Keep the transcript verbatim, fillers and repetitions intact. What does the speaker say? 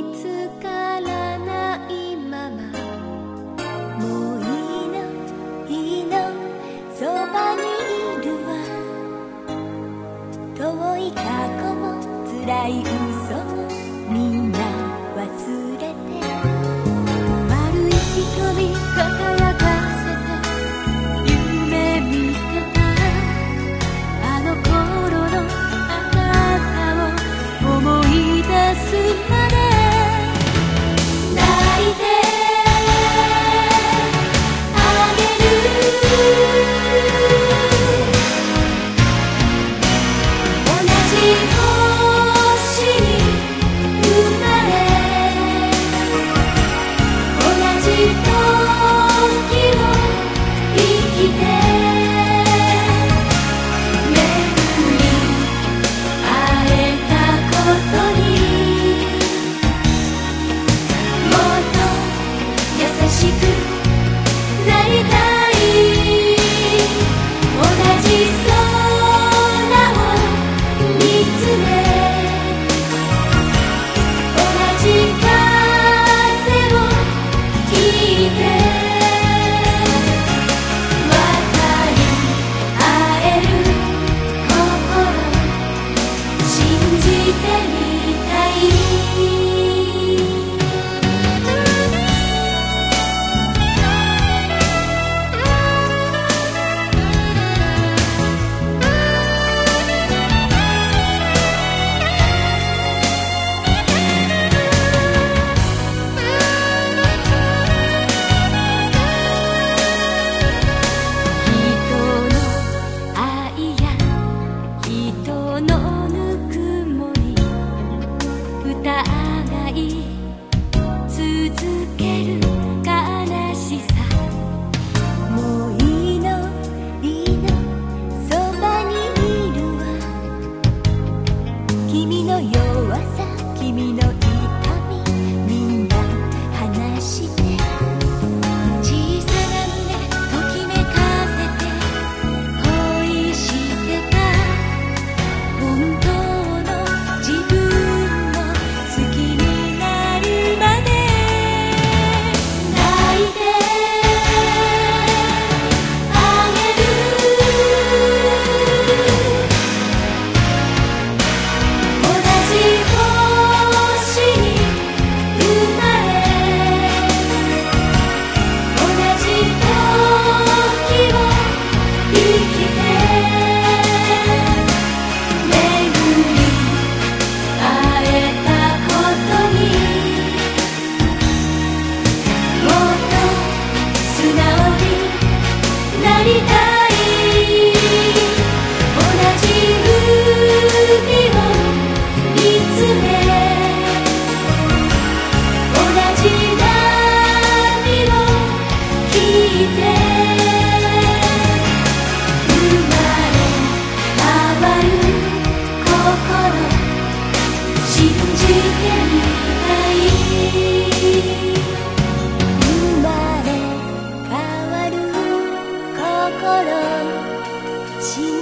つからないまま、もういいのいいのそばにいるわ。遠い過去も辛い嘘もみんな忘れて、悪い瞳輝かせて夢見てたあの頃のあなたを思い出すまで、泣いてあげる。同じ星に生まれ、同じ時を生きて、巡り会えたことにもっと優しくなりたい。同じ空を見つめ、同じ風を聞いて、分かり合える心信じてみたい。人の愛や人のぬくもり、疑い続ける悲しさ、もういいのいいのそばにいるわ。君の弱さ君の痛みみんな話して、小さな胸ときめかせて恋してた本当の自分を好きになるまで、泣いてあげる。同じ星に生まれ、同じ時を生きて、巡り会えたことにもっと素直になりたい。同じ海を見つめ、同じ波を聞いて、生まれ変わる心信じてみたい。生まれ変わる心信